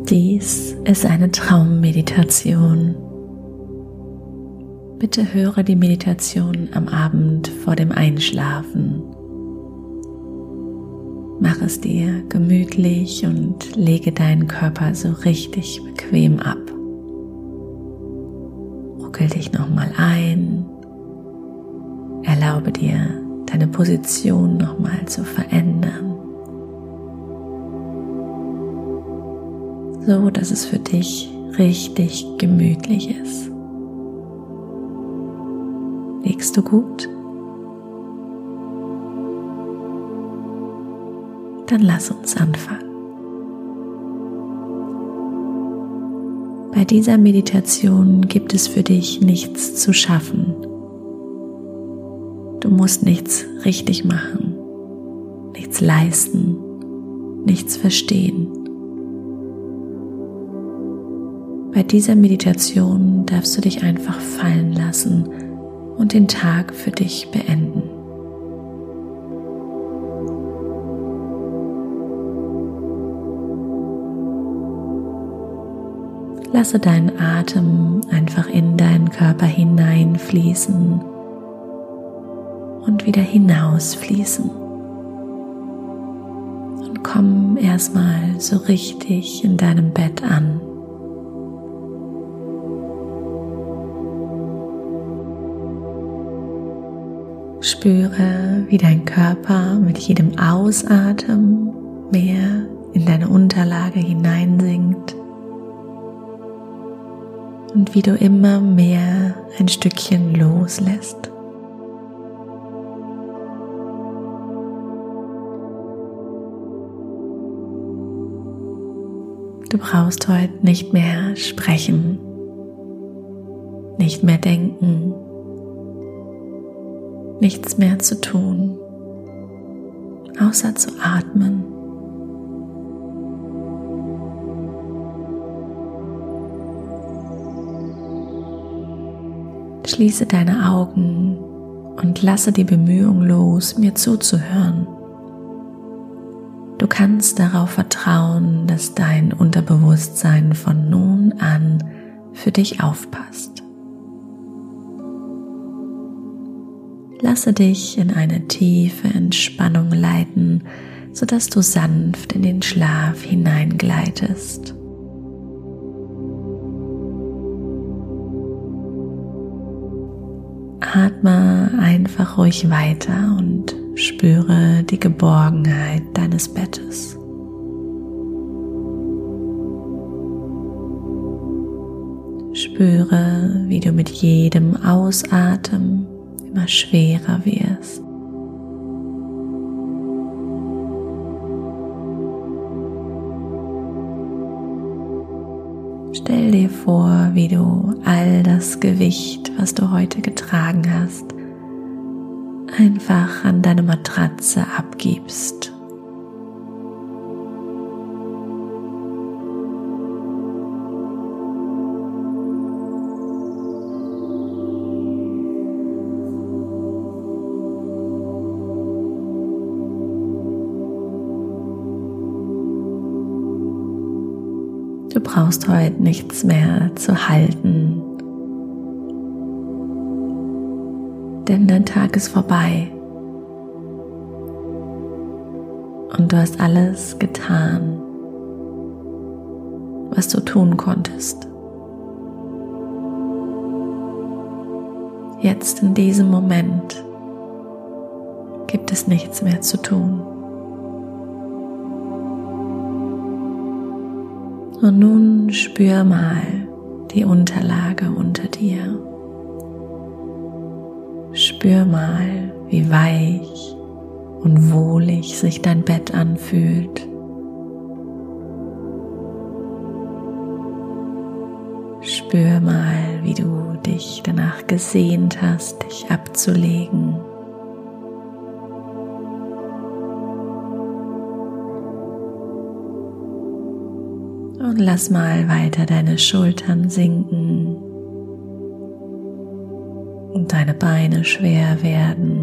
Dies ist eine Traummeditation. Bitte höre die Meditation am Abend vor dem Einschlafen. Mach es dir gemütlich und lege deinen Körper so richtig bequem ab. Ruckel dich nochmal ein. Erlaube dir, deine Position nochmal zu verändern, so dass es für dich richtig gemütlich ist. Liegst du gut? Dann lass uns anfangen. Bei dieser Meditation gibt es für dich nichts zu schaffen. Du musst nichts richtig machen, nichts leisten, nichts verstehen. Bei dieser Meditation darfst du dich einfach fallen lassen und den Tag für dich beenden. Lasse deinen Atem einfach in deinen Körper hineinfließen und wieder hinausfließen. Und komm erstmal so richtig in deinem Bett an. Spüre, wie dein Körper mit jedem Ausatmen mehr in deine Unterlage hineinsinkt und wie du immer mehr ein Stückchen loslässt. Du brauchst heute nicht mehr sprechen, nicht mehr denken, nichts mehr zu tun, außer zu atmen. Schließe deine Augen und lasse die Bemühung los, mir zuzuhören. Du kannst darauf vertrauen, dass dein Unterbewusstsein von nun an für dich aufpasst. Lasse dich in eine tiefe Entspannung leiten, sodass du sanft in den Schlaf hineingleitest. Atme einfach ruhig weiter und spüre die Geborgenheit deines Bettes. Spüre, wie du mit jedem Ausatmen immer schwerer wirst. Stell dir vor, wie du all das Gewicht, was du heute getragen hast, einfach an deine Matratze abgibst. Du brauchst heute nichts mehr zu halten, denn dein Tag ist vorbei und du hast alles getan, was du tun konntest. Jetzt in diesem Moment gibt es nichts mehr zu tun. Und nun spür mal die Unterlage unter dir. Spür mal, wie weich und wohlig sich dein Bett anfühlt. Spür mal, wie du dich danach gesehnt hast, dich abzulegen. Und lass mal weiter deine Schultern sinken und deine Beine schwer werden.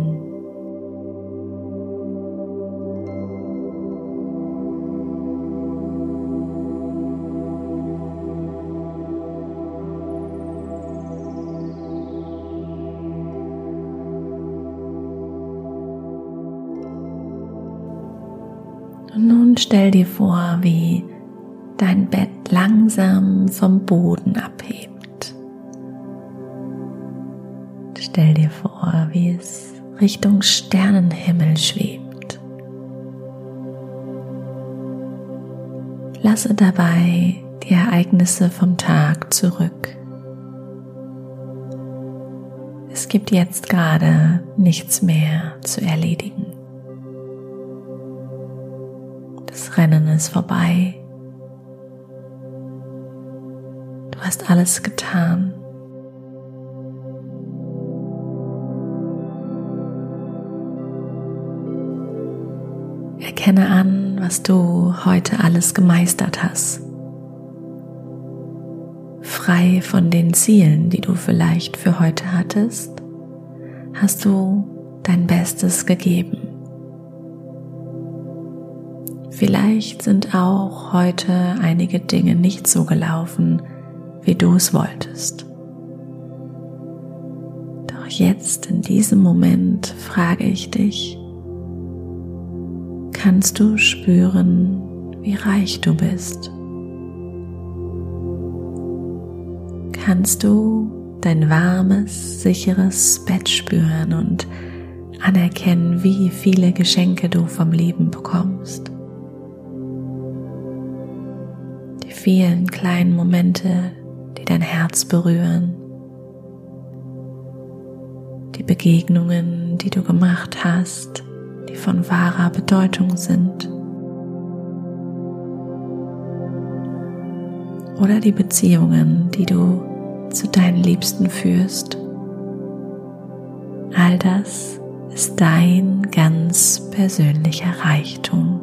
Und nun stell dir vor, wie dein Bett langsam vom Boden abhebt. Stell dir vor, wie es Richtung Sternenhimmel schwebt. Lasse dabei die Ereignisse vom Tag zurück. Es gibt jetzt gerade nichts mehr zu erledigen. Das Rennen ist vorbei. Du hast alles getan. Erkenne an, was du heute alles gemeistert hast. Frei von den Zielen, die du vielleicht für heute hattest, hast du dein Bestes gegeben. Vielleicht sind auch heute einige Dinge nicht so gelaufen, wie du es wolltest. Doch jetzt in diesem Moment frage ich dich, kannst du spüren, wie reich du bist? Kannst du dein warmes, sicheres Bett spüren und anerkennen, wie viele Geschenke du vom Leben bekommst? Die vielen kleinen Momente, die dein Herz berühren, die Begegnungen, die du gemacht hast, die von wahrer Bedeutung sind, oder die Beziehungen, die du zu deinen Liebsten führst. All das ist dein ganz persönlicher Reichtum.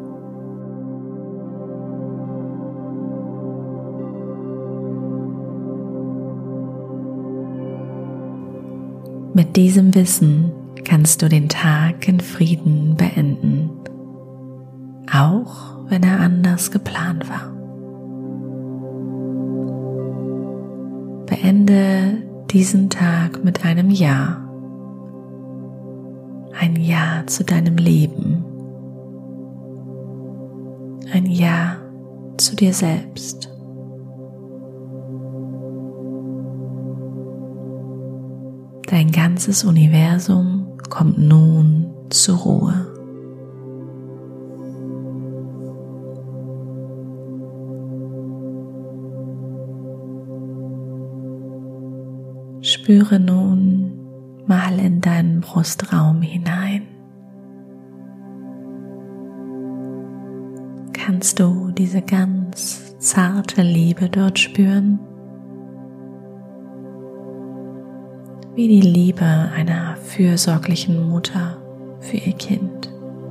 Mit diesem Wissen kannst du den Tag in Frieden beenden, auch wenn er anders geplant war. Beende diesen Tag mit einem Ja. Ein Ja zu deinem Leben. Ein Ja zu dir selbst. Dein ganzes Universum kommt nun zur Ruhe. Spüre nun mal in deinen Brustraum hinein. Kannst du diese ganz zarte Liebe dort spüren? Wie die Liebe einer fürsorglichen Mutter für ihr Kind.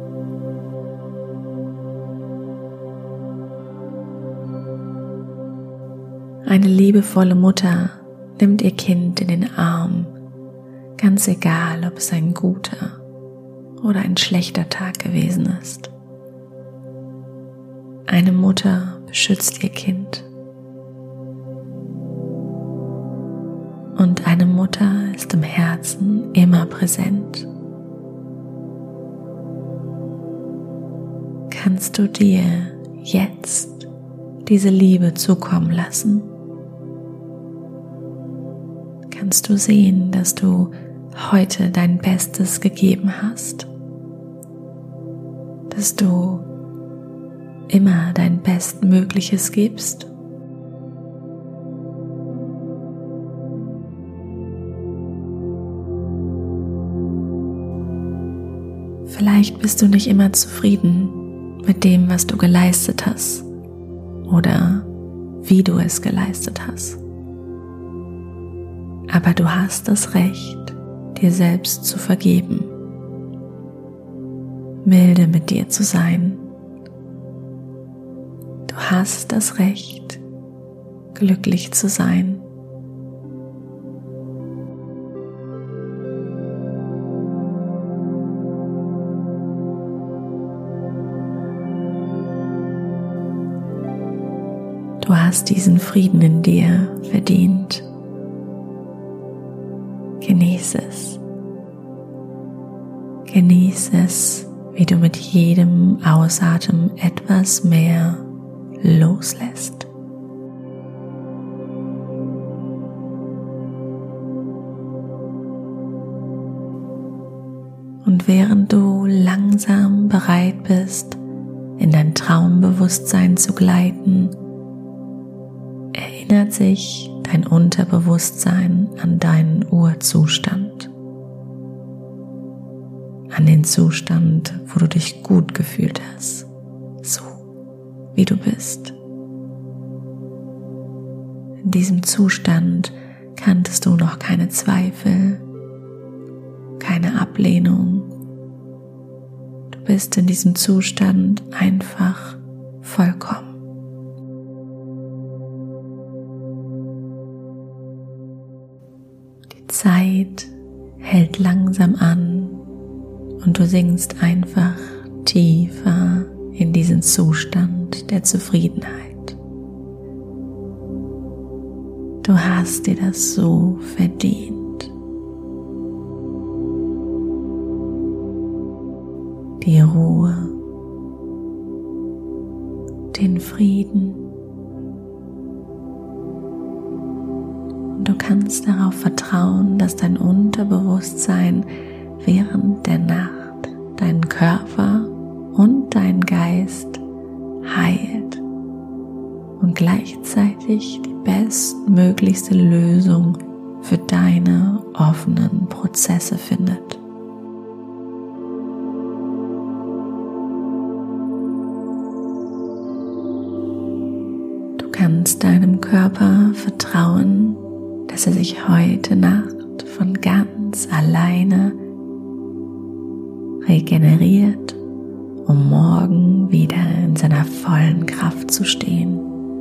Eine liebevolle Mutter nimmt ihr Kind in den Arm, ganz egal, ob es ein guter oder ein schlechter Tag gewesen ist. Eine Mutter beschützt ihr Kind. Und eine Mutter ist im Herzen immer präsent. Kannst du dir jetzt diese Liebe zukommen lassen? Kannst du sehen, dass du heute dein Bestes gegeben hast? Dass du immer dein Bestmögliches gibst? Vielleicht bist du nicht immer zufrieden mit dem, was du geleistet hast oder wie du es geleistet hast. Aber du hast das Recht, dir selbst zu vergeben, milde mit dir zu sein. Du hast das Recht, glücklich zu sein. Du hast diesen Frieden in dir verdient. Genieße es. Genieße es wie du mit jedem Ausatmen etwas mehr loslässt. Und während du langsam bereit bist, in dein Traumbewusstsein zu gleiten, erinnert sich dein Unterbewusstsein an deinen Urzustand, an den Zustand, wo du dich gut gefühlt hast, so wie du bist. In diesem Zustand kanntest du noch keine Zweifel, keine Ablehnung. Du bist in diesem Zustand einfach vollkommen. Die Zeit hält langsam an und du sinkst einfach tiefer in diesen Zustand der Zufriedenheit. Du hast dir das so verdient. Die Ruhe, den Frieden. Und du kannst darauf vertrauen, dass dein Unterbewusstsein während der Nacht deinen Körper und deinen Geist heilt und gleichzeitig die bestmöglichste Lösung für deine offenen Prozesse findet. Du kannst deinem Körper vertrauen, dass er sich heute Nacht von ganz alleine regeneriert, um morgen wieder in seiner vollen Kraft zu stehen.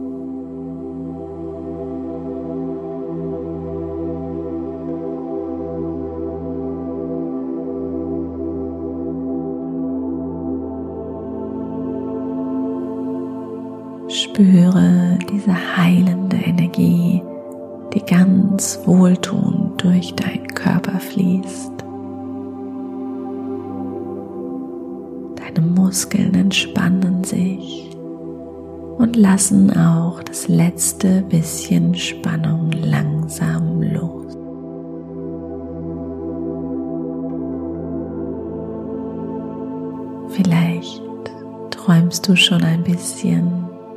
Spüre diese heilende Energie, die ganz wohltuend durch deinen Körper fließt. Deine Muskeln entspannen sich und lassen auch das letzte bisschen Spannung langsam los. Vielleicht träumst du schon ein bisschen.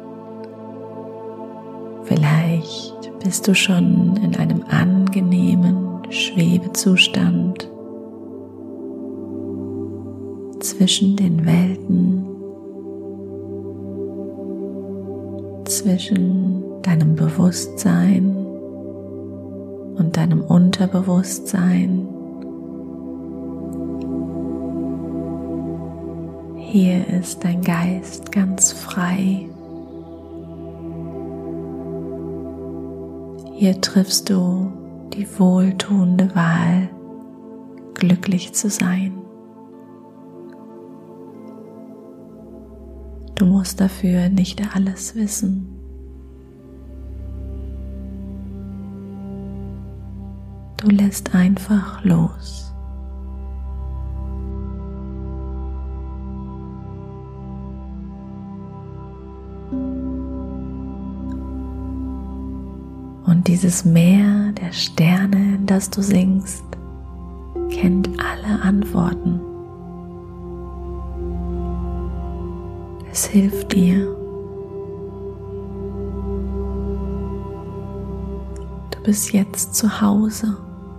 Vielleicht bist du schon in einem angenehmen Schwebezustand zwischen den Welten, zwischen deinem Bewusstsein und deinem Unterbewusstsein. Hier ist dein Geist ganz frei. Hier triffst du die wohltuende Wahl, glücklich zu sein. Du musst dafür nicht alles wissen. Du lässt einfach los. Und dieses Meer der Sterne, in das du sinkst, kennt alle Antworten. Es hilft dir. Du bist jetzt zu Hause.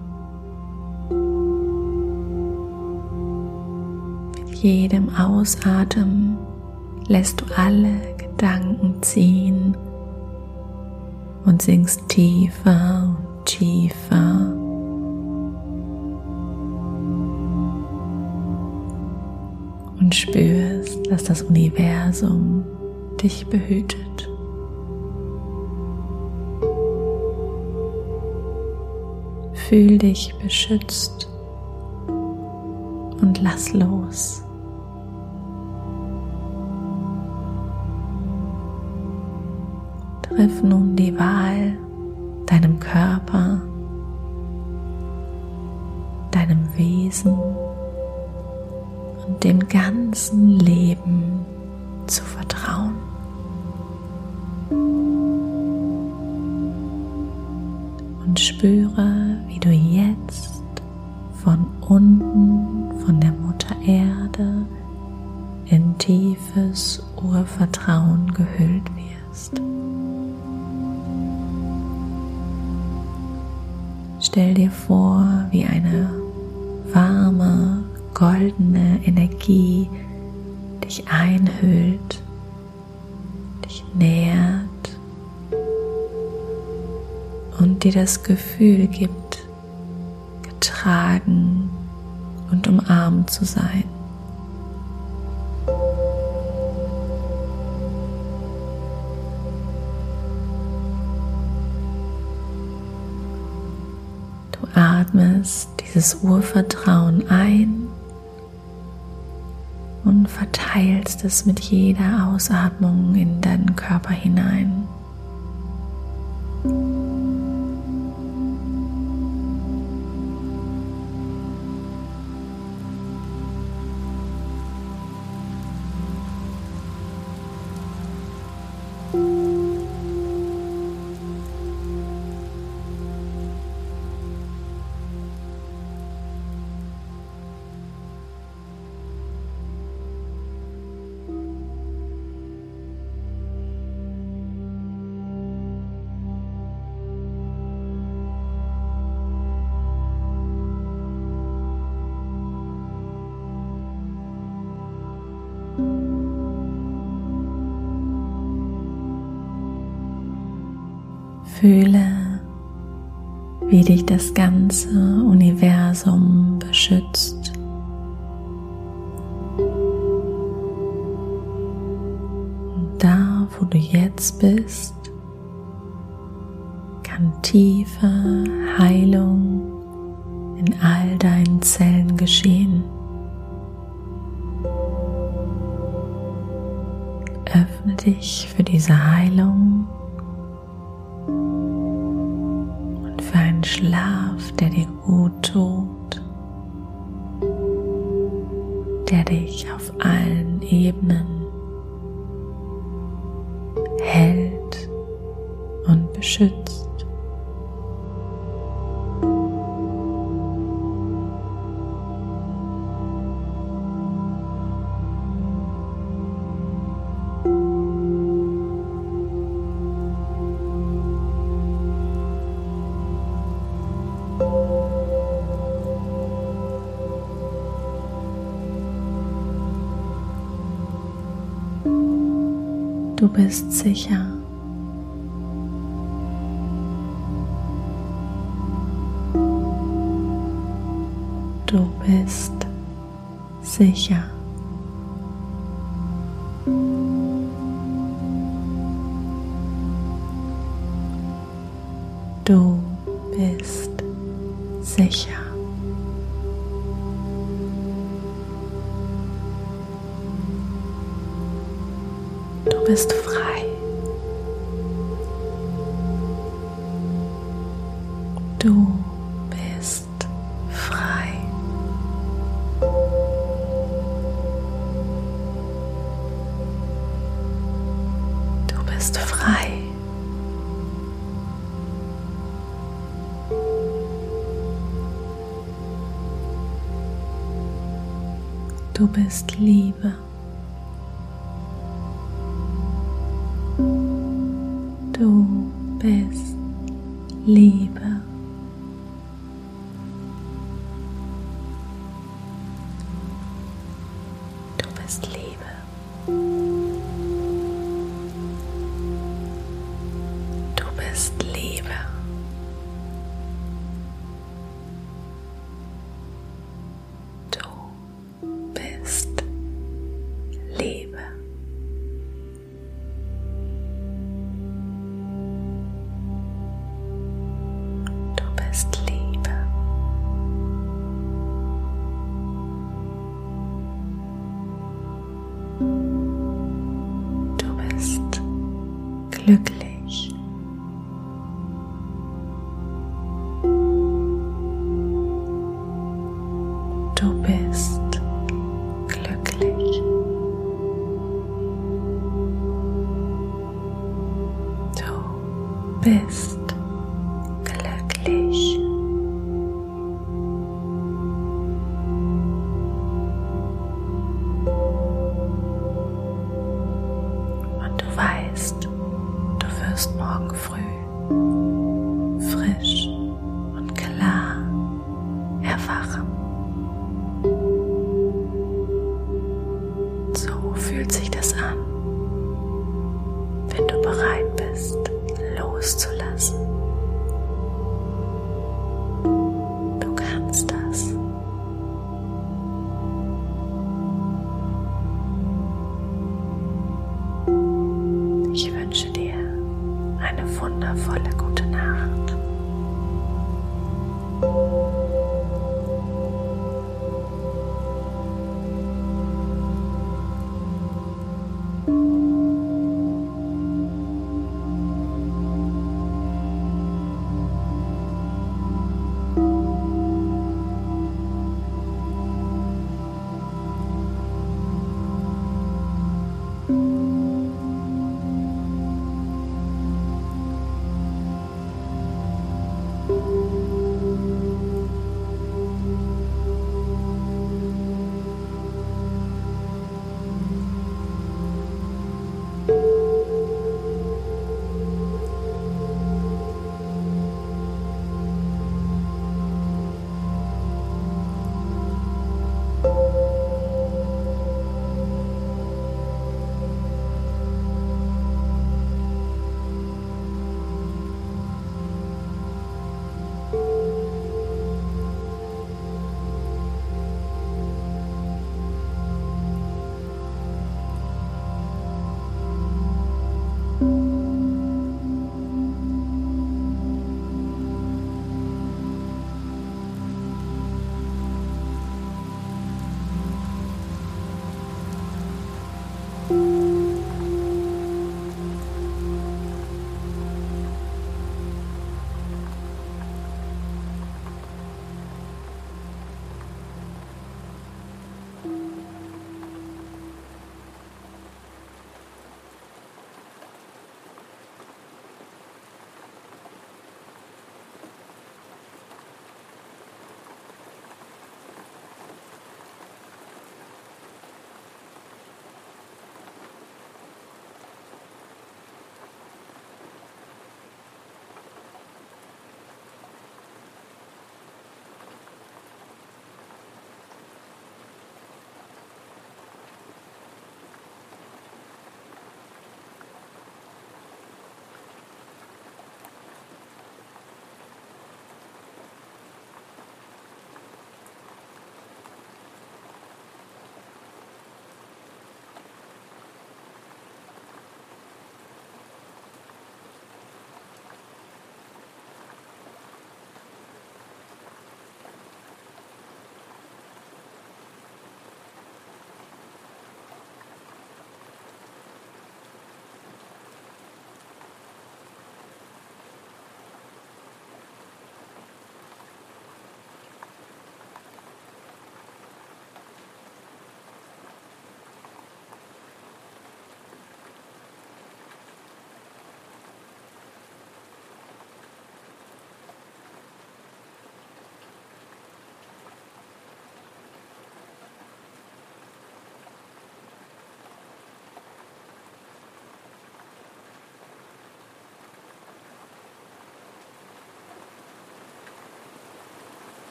Mit jedem Ausatmen lässt du alle Gedanken ziehen und sinkst tiefer und tiefer. Und spürst, dass das Universum dich behütet. Fühl dich beschützt und lass los. Triff nun die Wahl, deinem Körper, deinem Wesen und dem ganzen Leben zu vertrauen. Und spüre, wie du jetzt von unten, von der Mutter Erde, in tiefes Urvertrauen gehüllt wirst. Stell dir vor, wie eine warme, goldene Energie dich einhüllt, dich nährt und dir das Gefühl gibt, getragen und umarmt zu sein. Du atmest dieses Urvertrauen ein und verteilst es mit jeder Ausatmung in deinen Körper hinein. Fühle, wie dich das ganze Universum beschützt. Und da, wo du jetzt bist, kann tiefe Heilung in all deinen Zellen geschehen. Öffne dich für diese Heilung und für einen Schlaf, der dir gut tut, der dich auf allen Ebenen hält und beschützt. Du bist sicher. Du bist sicher. Du bist sicher. Du bist frei. Du bist frei. Du bist frei. Du bist Liebe. Du bist Liebe. Du bist Liebe. Du bist Liebe. Du bist Liebe. Glücklich. Du bist